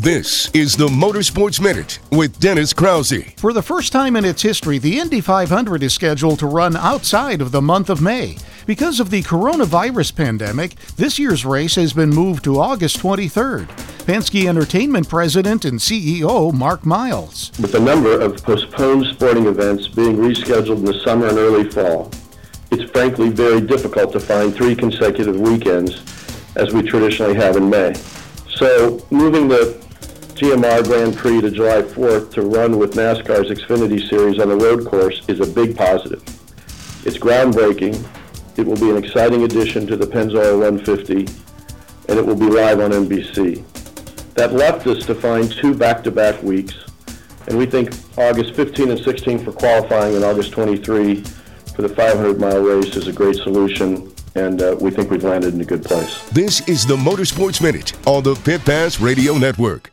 This is the Motorsports Minute with Dennis Krause. For the first time in its history, the Indy 500 is scheduled to run outside of the month of May. Because of the coronavirus pandemic, this year's race has been moved to August 23rd. Penske Entertainment President and CEO Mark Miles. With a number of postponed sporting events being rescheduled in the summer and early fall, it's frankly very difficult to find 3 consecutive weekends as we traditionally have in May. So moving the GMR Grand Prix to July 4th to run with NASCAR's Xfinity Series on the road course is a big positive. It's groundbreaking. It will be an exciting addition to the Pennzoil 150, and it will be live on NBC. That left us to find 2 back-to-back weeks, and we think August 15 and 16 for qualifying and August 23 for the 500-mile race is a great solution, and we think we've landed in a good place. This is the Motorsports Minute on the Pit Pass Radio Network.